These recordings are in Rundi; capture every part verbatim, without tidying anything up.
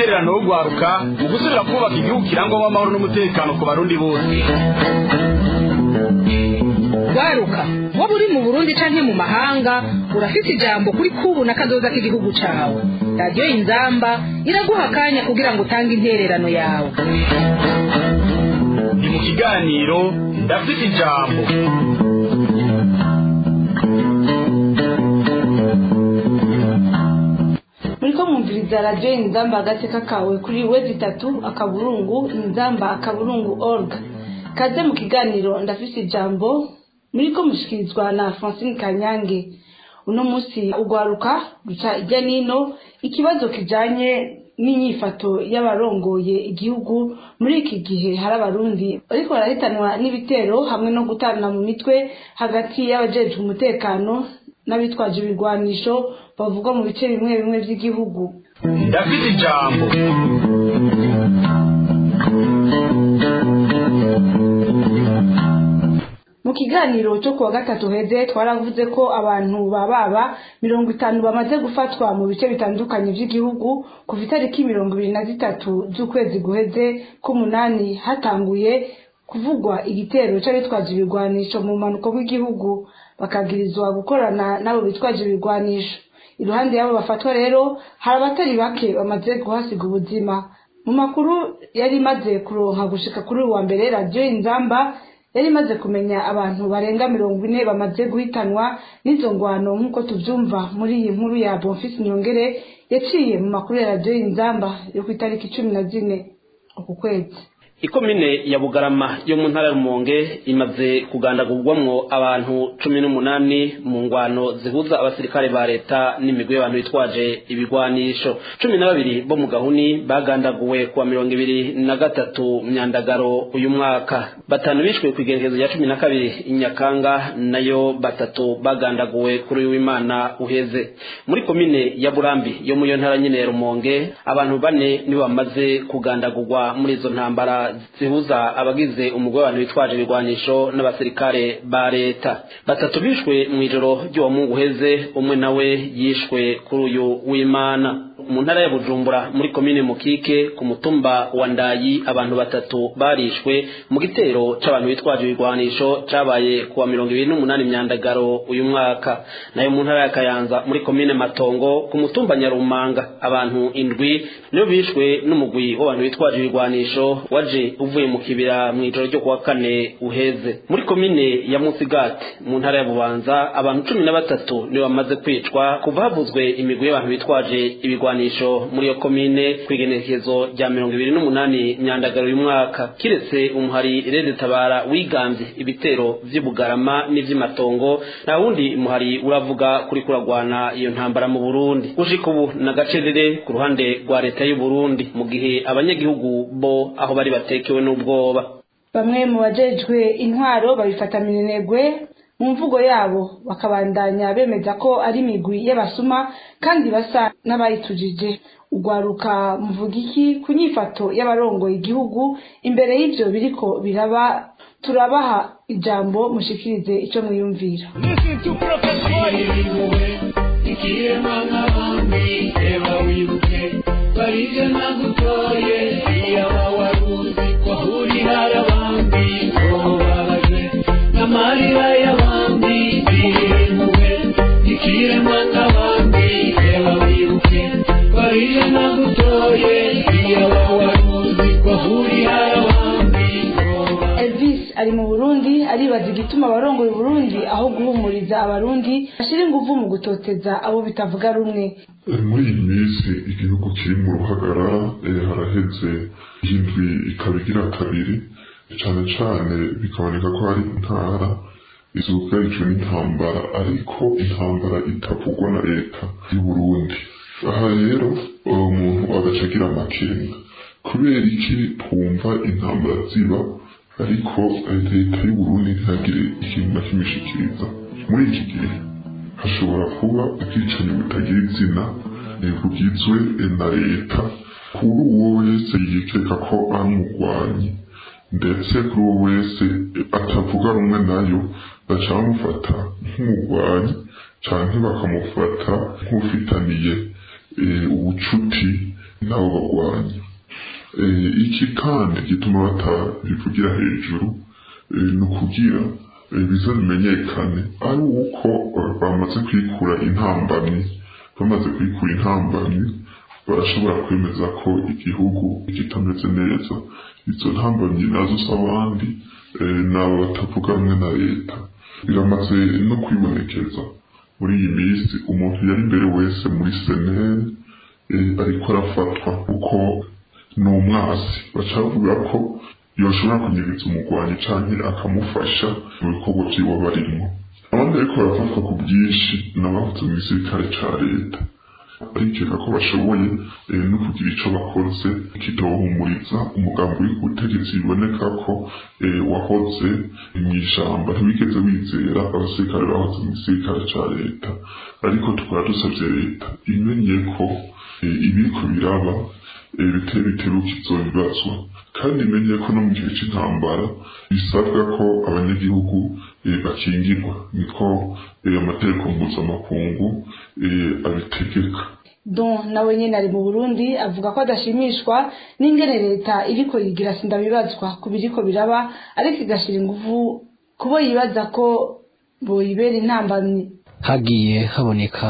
intererano yo gwaruka mu gusubira kubaka igihugu kirangwamo amahoro n'umutekano ku barundi bose. Gwaruka waba uri mu Burundi canke mu mahanga urafite ijambo kuri kubu na kazoza k'igihugu cawe. Radio Inzamba iraguha akanya kugira ngo utange intererano yawe. Ni mu kiganiro ndafite ijambo. Muriko mwumviriza Radio Inzamba agateka kawe kuri wezi tatu akaburungu inzamba akaburungu org. Kaze mu kiganiro ndafite ijambo muriko mushikirizwa na Francine Kanyange. Uno musi ugwaruka guca ijya nino ikibazo kijanye n'inyifato y'abarongoye igihugu muri iki gihe hari abarundi ariko barahitanwa n'ibitero hamwe no gutana mu mitwe hagati y'abajejwe umutekano n'abitwaje ibigwanisho bavugwa mu bice bimwe bimwe by'igihugu. Ndafite ijambo. Mu kiganiro cyo kuwa gatatu heze twaravuze ko abantu bababa mirongo itanu bamaze gufatwa mu bice bitandukanye by'igihugu kuva itariki mirongo ibiri na zitatu z'ukwezi guheze k'umunani hatanguye kuvugwa igitero c'abitwaje ibigwanisho mu manuko bw'igihugu bakagirizwa gukorana n'abo bitwaje ibigwanisho. Iruhande yabo bafatwa rero hari abatari bake bamaze guhasiga ubuzima. Mu makuru yari maze kuronka gushika kuri uwa mbere Radio Inzamba yari maze kumenya abantu barenga mirongo ine bamaze guhitanwa n'izo ngwano nk'uko tuvyumva muri iyi nkuru ya Bonfils Nyongere yaciye mu makuru ya Radio Inzamba yo ku itariki cumi na zine uku kwezi. Ikomine ya Bugarama yo mu ntara ya Rumonge imaze kugandagurwamwo abantu cumi n'umunani mu ngwano zihuza abasirikare ba leta n'imigwi y'abantu bitwaje ibigwanisho. cumi na babiri bo mu Gahuni bagandaguwe kuwa mirongo ibiri na gatatu Myandagaro uyu mwaka. Batanu bishwe ku igerekezo rya cumi na kabiri Inyakanga nayo batatu bagandaguwe kuri w'Imana uheze. Muri komine ya Burambi yo mu ntara nyine ya Rumonge abantu bane nibo bamaze kugandagurwa muri izo ntambara zihuza abagize umugwi w'abantu bitwaje ibigwanisho n'abasirikare ba leta. Batatu bishwe mu ijoro ry'uwo Mungu uheze, umwe nawe yishwe kuri uyu w'Imana. Mu ntara ya Bujumbura muri komine Mukike ku mutumba wa Ndayi abantu batatu barishwe mu gitero c'abantu bitwaje ibigwanisho cabaye kuwa mirongo ibiri n'umunani Myandagaro uyu mwaka. Nayo mu ntara ya Kayanza muri komine Matongo ku mutumba Nyarumanga abantu indwi nibo bishwe n'umugwi w'abantu bitwaje ibigwanisho waje uvuye mu kibira mu ijoro ryo kuwa kane uheze. Muri komine ya Musigati mu ntara ya Bubanza abantu cumi na batatu nibo bamaze kwicwa kuva havuzwe imigwi y'abantu bitwaje ibigwanisho muri yo komine kwigenekezo rya mirongo ibiri n'umunani Myandagaro uyu mwaka. Kiretse umuhari Rede Tabara wigambye ibitero vy'Ibugarama n'ivy'Imatongo nta wundi muhari uravuga kuri kuragwana iyo ntambara mu Burundi. Gushika ubu na gacerere ku ruhande rwa leta y'u Burundi mu gihe abanyagihugu bo aho bari batekewe n'ubwoba. Bamwe mu bajejwe intwaro babifata minenegwe mu mvugo yabo bakabandanya bemeza ko ari imigwi y'abasuma kandi basa n'abayitujije. Ugwaruka muvuga iki ku nyifato y'abarongoye igihugu imbere y'ivyo biriko biraba? Turabaha ijambo mushikirize ico mwiyumvira. Marira y'abandi bihemuwe ikire mwana wandi eba wibuke bariye nagutoye iyo waruzi ko huri harabandi. Elvis ari mu Burundi aribaza igituma abarongoye Burundi aho guhumuriza abarundi ashira inguvu mu gutoteza abo bitavuga rumwe. Muri iyi minsi igihugu kiri mu ruhagarara haraheze indwi ikabigira kabiri cyane cyane bikaboneka ko hari intara izugarijwe n'intambara ariko intambara itavugwa na leta y'u Burundi. Aha rero umuntu agacagira amakenga kubera iki twumva intambara ziba ariko leta y'u Burundi ntihagire ikintu na kimwe ishikiriza. Muri iki gihe hashobora kuba ubwicanyi butagira izina bugizwe na leta kuri uwo wese yikeka ko ari umugwanyi ndetse kuri uwo wese atavuga rumwe nayo baca bamufata nk'umugwanyi canke bakamufata nk'ufitaniye ubucuti n'abo bagwanyi. Iki kandi gituma batabivugira hejuru ni ukugira biza bimenyekane ari uko bamaze kwikura intambamyi bamaze kwikura intambamyi barashobora kwemeza ko igihugu kitameze neza. Izo ntambamyi nazo z'abandi n'abo batavuga rumwe na leta biramaze no kwibonekeza muri iyi minsi. Umuntu yari imbere wese muri seneri ariko arafatwa kuko ni umwasi, bacavuga ko yoshobora kunyegeza umugwanyi canke akamufasha mu bikorwa vyiwe barimo. Abandi ariko barafatwa ku bwinshi n'abahoze mu gisirikare ca leta barikeka ko bashoboye no kugira ico bakoze kitohumuriza umugambi w'ubutegetsi. Biboneka ko wahoze mw'ijambo ntibigeze wizera abasirikare bahoze mu gisirikare ca leta, ariko tukaba dusavye leta imenye ko ibiriko biraba biteye biteruka ivyo bibazwa, kandi imenye ko no mu gihe c'intambara bisabwa ko abanyagihugu bakingirwa, niko amategeko mpuzamakungu abitegeka. Don nawe nyene ari mu Burundi avuga ko adashimishwa n'ingene leta iriko yigira sindabibazwa ku biriko biraba, ariko igashira inguvu kubo yibaza ko boyibera intambamyi. Hagiye haboneka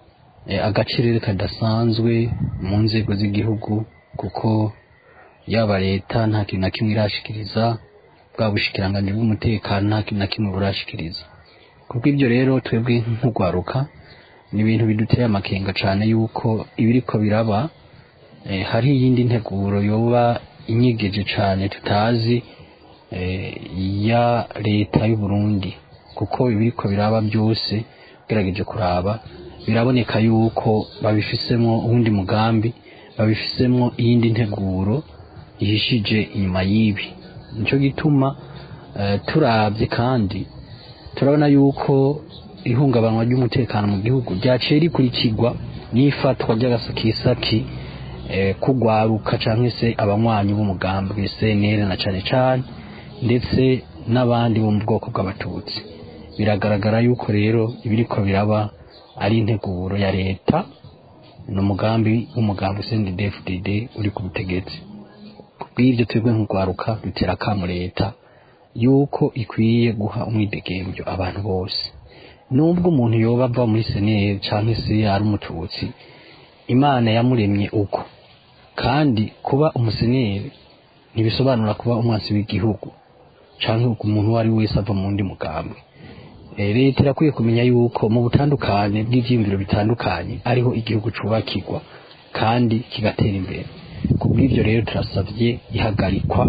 agaciro kadasanzwe mu nzego z'igihugu, kuko yaba leta nta kintu na kimwe irashikiriza, bwa bushikiranganje bw'umutekano nta kintu na kimwe burashikiriza. Kuko ibyo rero twebwe nk'ugwaruka ni ibintu biduteye amakenga cyane yuko ibiriko biraba eh, hari iyindi nteguro yoba inyigeje cyane tutazi eh, ya leta y'u Burundi, kuko ibiriko biraba byose gerageje kuraba biraboneka yuko babifisemo ubundi mugambi, babifisemo iyindi nteguro ihishije inyuma y'ibi. Nico gituma uh, turabye kandi turabona yuko ihungabanwa ry'umutekano mu gihugu ryaciye rikurikirwa n'ifatwa ry'agasakisaki eh, kugwaruka canke se abanywanyi b'umugambi w'S N L na cane cane ndetse n'abandi bo mu bwoko bw'abatutsi. Biragaragara yuko rero ibiriko biraba ari integuro ya leta n'umugambi w'umugambi S N D F D D uri ku butegetsi. Kubw'ivyo twebwe nk'ugwaruka dutera akamu leta yuko ikwiye guha umwidegembyo abantu bose, nubwo umuntu yoba ava muri S N L canke se ari umututsi, Imana yamuremye uko, kandi kuba umuseneri ntibisobanura kuba umwansi w'igihugu canke umuntu wari wese ava mu ndi mugambi. Leta irakwiye kumenya yuko mu butandukanye bw'ivyiyumviro bitandukanye ariho igihugu cubakirwa kandi kigatera imbere. Kubw'ivyo rero turasavye ihagarikwa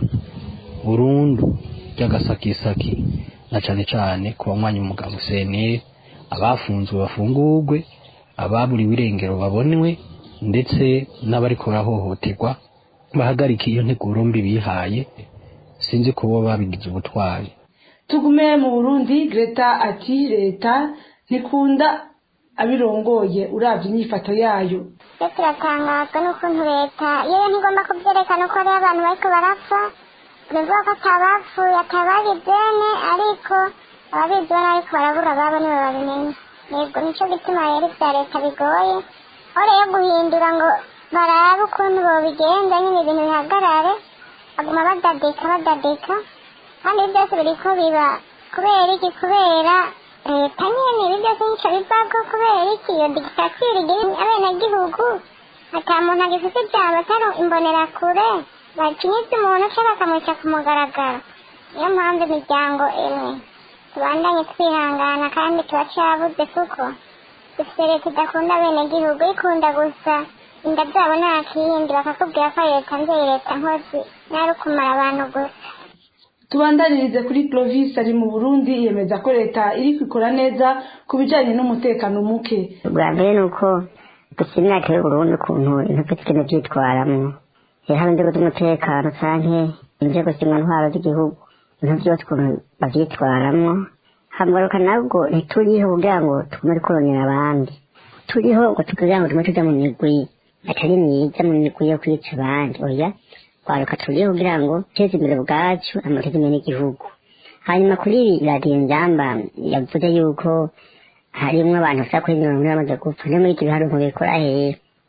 burundu ry'agasakisaki na cane cane ku banywanyi umugabo S N L, abafunzwe bafungurwe, ababuriwe irengero babonwe, ndetse n'abariko barahohoterwa bahagarika iyo nteguro mbi bihaye. Sinzi ko bo babigize ubutwari. Tugume mu Burundi, Greta ati leta ntikunda abirongoye uravye inyifato yayo. Turatangazwa n'ukuntu leta yewe ntigomba kubyerekana ko ari abantu bariko barapfa, bivuga ko atabapfuye atababizene, ariko ababizene ariko barabura ababo nibo babimenya. Yego nico gituma rero ivya leta bigoye, aho rero guhindura ngo barabe ukuntu bobigenza nyine ibintu bihagarare, baguma badadika badadika, kandi byose biriko biba kubera iki? Kubera leta nyene ibi byose nico bivako, kubera iki iyo dictature igira abenegihugu, ata muntu agifite ijambo atari imbonerakure, bacinyiza umuntu canke bakamwica ku mugaragaro. Niyo mpamvu imiryango imwe tubandanye twihangana, kandi turacabuze kuko dufite leta idakunda abenegihugu, ikunda gusa inda byabo nta kindi, bakakubwira ko leta nzeye leta nkozi nari kumara abantu gusa. Tubandanirize kuri Clovis ari mu Burundi, yemeza ko leta iri kwikora neza ku bijanye n'umutekano muke. Bwa mbere nuko dushimira ko Burundi ukuntu inteko zigenda byitwaramwo, haba inzego z'umutekano canke inzego z'intwaro z'igihugu, ibintu byose ukuntu bavyitwaramwo. Hagaruka nabwo ntituriho kugira ngo tugume dukoronyera abandi, turiho ngo tukugira ngo tume tuja mu migwi atari myiza, mu migwi yo kwica abandi. Oya, kwaruka turiho kugira ngo teze imbere bwacu, amateze imbere n'igihugu. Hanyuma kuri radiyo Nzamba yavuze yuko harimwo abantu bashaka kuri mirongo ine bamaze gupfa, no muri ibyo biharuro bikora hehe?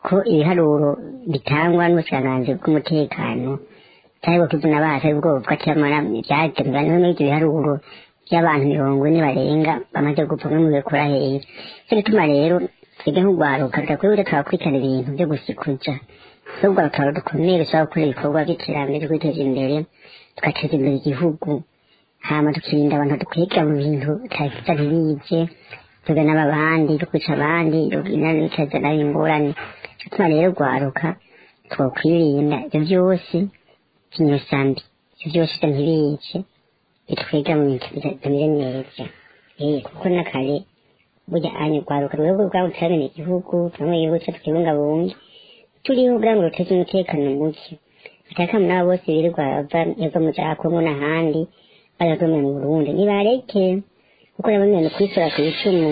ko ibiharuro bitangwa n'ubushikiranganji bw'umutekano cyangwa kuzana base ubwo bw'acyamara byatemba none ibyo biharuro by'abantu mirongo ine barenga bamaze gupfa mu bikora hehe cyo gituma rero twebwe nk'ugwaruka tudakwiriye twakwitana ibintu byo gusikuza ahubwo bakaba dukomeye gushaka gukora ibikorwa by'iterambere ryo kwiteza imbere tugateza imbere igihugu hama tukirinda abantu dukwiga mu bintu tutakiza ntibije tugana abandi dukwica abandi inani bikazana ingorane cyo gituma rero gwaruka twokwirinda ibyo byose kinyosambi ibyo byose ntibije bitwiga mu bintu bitameze neza eh kuko nakare burya anye gwaruka rwego rwawe utabene igihugu kamwe igihugu cyo tukibungabunga turiho kugira ngo ruteze umutekano muke ataka muna bose birirwa bava yava mu cya Kongo n'ahandi bayagome mu Burundi nibareke kuko nabamwe kwisura ku icumu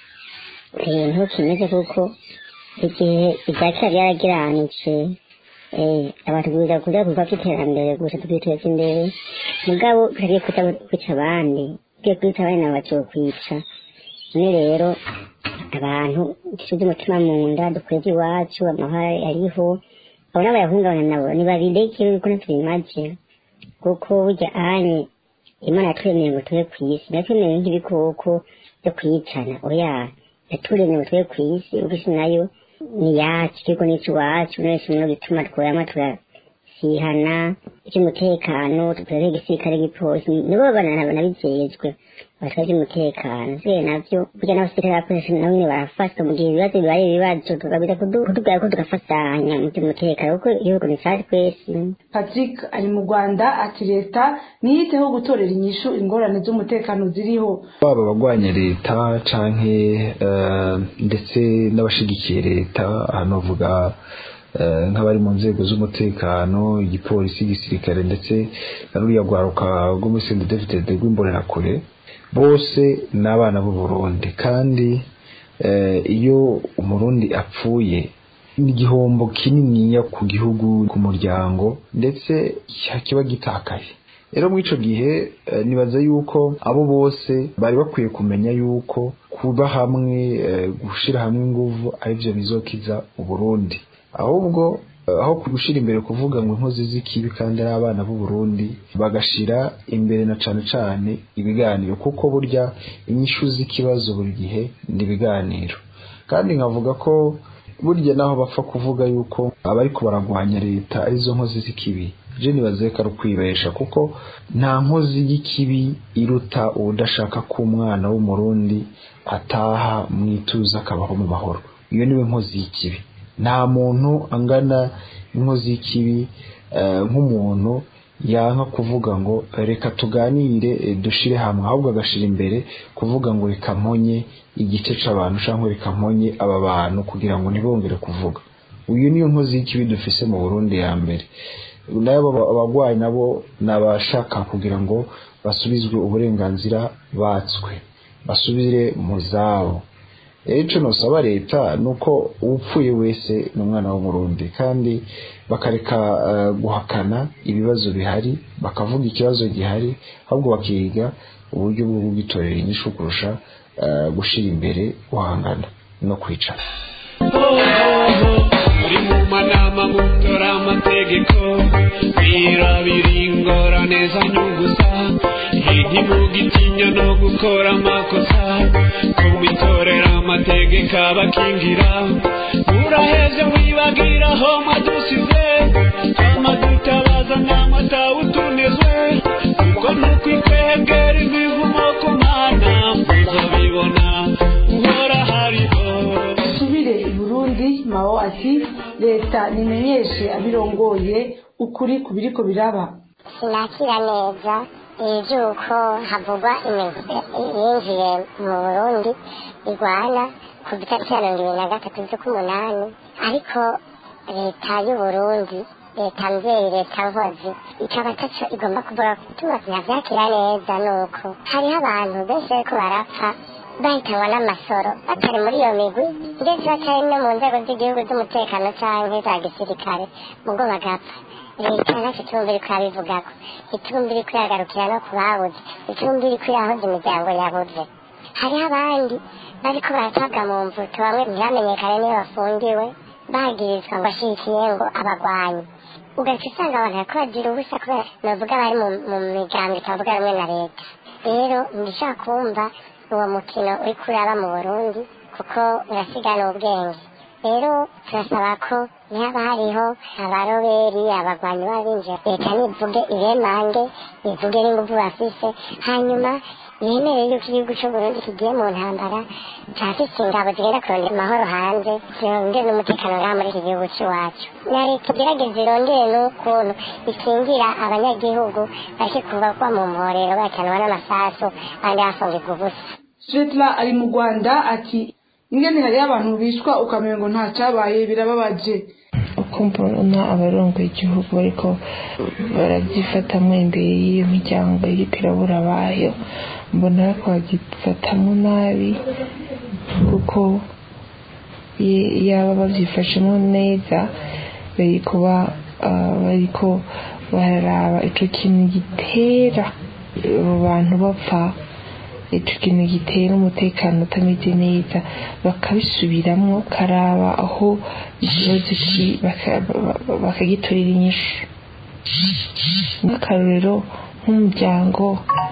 eh nto kimeze kuko igihe ibyaka byaragiranitse eh abantu biza kuja kuva kwiterambere gusa twiteza imbere mugabo kariye kwica abandi kiye kwica abana bacu kwica ni rero abantu tuzi umutima mu nda dukweze iwacu amahara ariho abona bayahungabana nabo nibabideke kuko ntitubimaze kuko burya anye Imana yatwemeye ngo tube kw'isi yatwemeye nk'ibikoko byo kwicana oya yaturemeye ngo tube kw'isi ubisi nayo ni yacu kiko n'ici wacu nese no gituma twoyama turasihana icy'umutekano tukarega igisirikare gipolisi nibo bana nabijejwe batwaje umutekano se navyo burya n'abasirikare bakoresha nabo nyine barafasha mu gihe ibibazo bibaye ibibazo tukabita kutubwira ko tugafatanya mu cy'umutekano kuko igihugu ni cyacu twese. Patrick ari mu Rwanda ati leta niyiteho gutorera inyishu ingorane z'umutekano ziriho baba bagwanye leta canke ndetse n'abashigikiye leta hano vuga nk'abari mu nzego z'umutekano igipolisi igisirikare ndetse n'uriya gwaruka rwo muri Saint David rw'imbonerakure bose n'abana b'u Burundi kandi iyo umurundi apfuye n'igihombo kinini ku gihugu ku muryango ndetse kiba gitakaye rero muri ico gihe nibaza yuko abo bose bari bakwiye kumenya yuko kuba hamwe gushira hamwe inguvu arivyo bizokiza u Burundi ahubwo aho kugushira imbere kuvuga ngo inkozi z'ikibi kandi ari abana b'u Burundi bagashira imbere na cane cane ibiganiro kuko burya inyishu z'ikibazo buri gihe ndi biganiro kandi nkavuga ko burya naho bapfa kuvuga yuko abari ko baragwanya leta arizo nkozi z'ikibi je nibazeka rukwibesha kuko nta nkozi y'ikibi iruta udashaka ko umwana w'umurundi ataha mwituza akabaho mu mahoro iyo niwe nkozi y'ikibi nta muntu angana inkozi y'ikibi nk'umuntu yanka kuvuga ngo reka tuganire dushire hamwe ahubwo agashira imbere kuvuga ngo reka mponye igice c'abantu cyangwa reka mponye aba bantu kugira ngo ntibongere kuvuga uyu niyo nkozi y'ikibi dufise mu Burundi ya mbere nabo abagwayi nabo nabashaka kugira ngo basubizwe uburenganzira batswe basubire mu zabo ejo nosaba leta nuko upfuye wese n'umwana wo Burundi kandi bakareka uh, guhakana ibibazo bihari bakavuga ikibazo gihari ahubwo bakiga uburyo bwo gutorera inyishu kurusha uh, gushira imbere guhangana no kwicara muri mu manama mutora amategeko birabira neza nyugusa ntimugitinya no gukora amakosa kumitorera amategeko abakingira uraheze wibagira aho madusize amadutabaza n'amata utunezwe kuko ntukwikwegera imivumo ku mana uzabibona uhora hariho subire i Burundi Mao ati leta nimenyeshe abirongoye ukuri kubiriko biraba sinakira neza ibyuko havugwa yinjiye mu Burundi igwana ku itariki ya mirongo ibiri na gatatu z'ukumunani ariko leta y'u Burundi leta mvyeyi leta nkozi ikaba ataco igomba kuvuga gutuma sinavyakira neza nuko hariho abantu benshi bariko barapfa bahitanwa n'amasoro batari muri iyo migwi ndetse batari no mu nzego z'igihugu z'umutekano canke za gisirikare mugo bagapfa leta ntacyo itumva iriko irabivugako itumva iriko iragarukira no ku babuze itumva iriko irahoza imiryango yabuze hariho abandi bariko baratabwa mu mvuto bamwe ntibamenyekane niyo bafungiwe bagirizwa ngo bashigikiye ngo abagwanyi ugaca usanga abantu bariko bagira ubusa kubera novuga bari mu migambi itavuga rumwe na leta rero ndishaka kumva uwo mukino uri kuraba mu Burundi kuko urasigana ubwenge rero turasaba ko niba hariho abaroberi abagwanyi babinjira leta nivuge iremange ivuge n'inguvu bafise hanyuma yemere yuko igihugu c'Uburundi kigiye mu ntambara cafise ingabo zigenda kurondera amahoro hanze zirondere n'umutekano ngaha muri iki gihugu c'iwacu na leta igerageza irondere n'ukuntu ikingira abanyagihugu bareke kuvagwa mu mporero bacanwa n'amasasu kandi hafungirwa ubusa. Svetla ari mu Rwanda ati ingene hari abantu bishwa ukamengo nta cabaye birababaje uko mbona abarongoye igihugu bariko barabyifatamwo imbere y'iyo miryango iriko irabura abayo mbona ko bagifatamwo nabi kuko yaba bavyifashemo neza bariko bariko bararaba ico kintu gitera abo bantu bapfa ico kintu gitera umutekano utameze neza bakabisubiramwo karaba aho ikibazo bakagitorera inyishu nk'akarorero nk'umuryango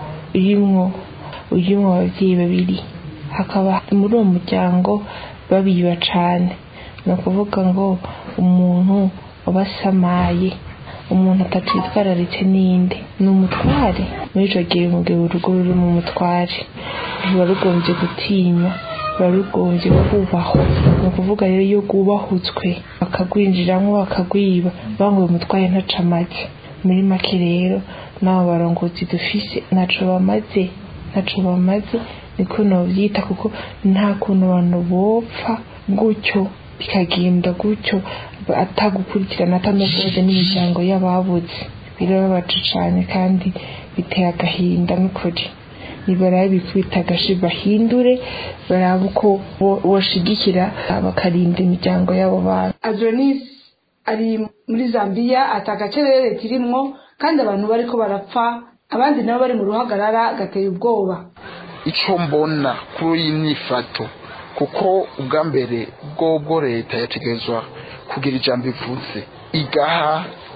urimwo urimwo abavyeyi babiri hakaba muri uwo muryango babiba cane ni ukuvuga ngo umuntu wabasamaye umuntu atatwitwararitse ninde ni umutware muri ico gihe umugabo urugo ruri mu mutware ruba rugombye gutinywa ruba rugombye kubahwa ni ukuvuga rero iyo rwubahutswe bakagwinjiramwo bakagwiba banguye umutware ntaca make muri make rero n'abo barongozi dufise ntaco bamaze ntaco bamaze niko novyita kuko nta kuntu abantu bopfa gutyo bikagenda gutyo atagukurikirana atanogoje n'imiryango y'ababuze birababaje cane kandi biteye agahinda n'ukuri nibarabe bikubita agashi bahindure barabe uko boshigikira bakarinda imiryango y'abo bantu. Adonis ari muri Zambia atagacerere tirimwo kandi abantu bariko barapfa abandi nabo bari mu ruhagarara gateye ubwoba. Ico mbona kuri iyi myifato kuko ubwa mbere bwobwo leta yategezwa kugira ijambo ivuze igaha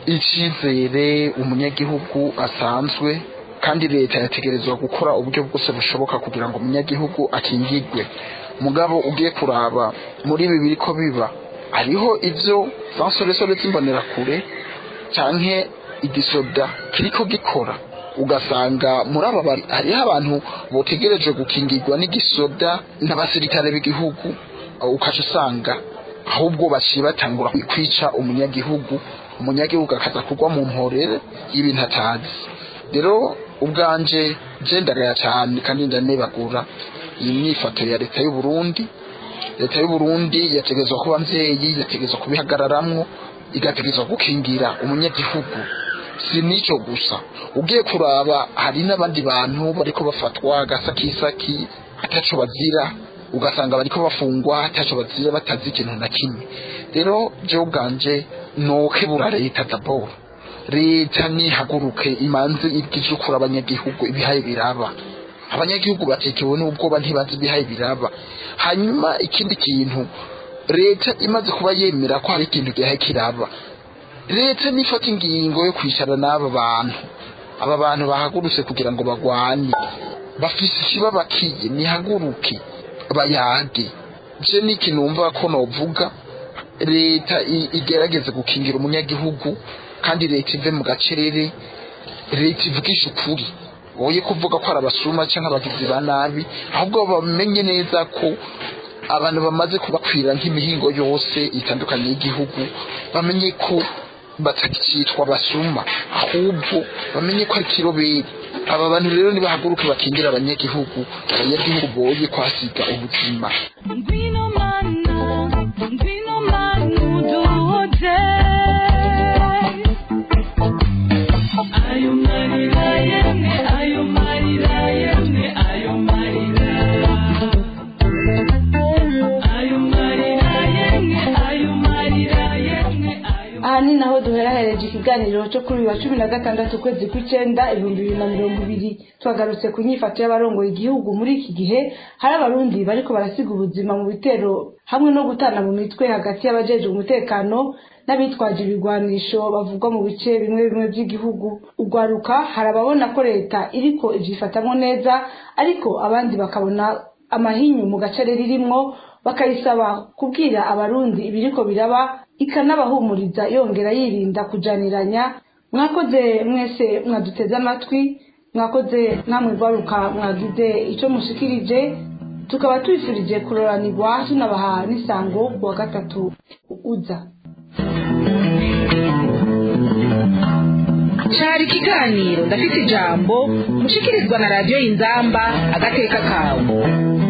icizere umunyagihugu asanzwe kandi leta yategerezwa gukora uburyo bwose bushoboka kugira ngo umunyagihugu akingirwe mugabo ugiye kuraba muri ibi biriko biba hariho ivyo zansoresore zimbonera kure canke igisoda kiriko gikora ugasanga muri aba hariho abantu botegereje gukingirwa n'igisoda n'abasirikare b'igihugu ukaca usanga ahubwo baciye batangura kwica umunyagihugu umunyagihugu akaza kugwa mu mporere y'ibintu atazi rero ubwanje je ndagaya cyane kandi ndanebagura iyi myifato ya leta y'u Burundi leta y'u Burundi yategezwa kuba mvyeyi yategezwa kubihagararamwo igategezwa gukingira umunyagihugu si nico gusa ugiye kuraba hari n'abandi bantu bariko bafatwa gasakisaki ataco bazira ugasanga bariko bafungwa ataco bazira batazi ikintu na kimwe rero je ubwanje nokebura leta d'abord leta nihaguruke imanze igizukura abanyagihugu ibihaye biraba abanyagihugu batekewe n'ubwoba ntibazi ibihaye biraba hanyuma ikindi kintu leta imaze kuba yemera ko hari ikintu gihaye kiraba leta nifata ingingo yo kwicara n'aba bantu aba bantu bahagurutse kugira ngo bagwane bafise ikibabakiye nihaguruke bayage je niki numva ko novuga leta igerageze gukingira umunyagihugu kandi leta ive mu gacerere leta ivugisha ukuri oye kuvuga ko arabasuma cyangwa abagizi ba nabi ahubwo bamenye neza ko abantu bamaze kubakwira nk'imihingo yose itandukanye y'igihugu bamenye ko batakicitwa basuma ahubwo bamenye ko ari kiroberi aba bantu rero nibahaguruke bakingira abanyagihugu abanyagihugu boye kwasiga ubuzima. Ngwino mana ngwino mana uduhoje ayo marira yemwe ayo marira yemwe ayo marira ayo marira yemwe ayo marira yemwe aha ni naho duherahereje ikiganiro cyo kuri uyu wa cumi na gatandatu ukwezi kw'icenda ibihumbi bibiri na mirongo ibiri twagarutse ku nyifato y'abarongoye igihugu muri iki gihe hari abarundi bariko barasiga ubuzima mu bitero hamwe no gutana mu mitwe hagati y'abajejwe umutekano n'abitwaje ibigwanisho bavugwa mu bice bimwe bimwe by'igihugu. Ugwaruka hari ababona ko leta iriko ivyifatamwo neza ariko abandi bakabona amahinyu mu gace ririmwo bakayisaba kubwira abarundi ibiriko biraba ikanabahumuriza yongera yirinda kujaniranya. Mwakoze mwese mwaduteze amatwi, mwakoze namwe gwaruka mwagize ico mushikirije, tukaba twifurije kuroranirwa tunabaha n'isango ku wa gatatu uza. Cari ikiganiro ndafite ijambo mushikirizwa na radiyo Inzamba agateka kawe.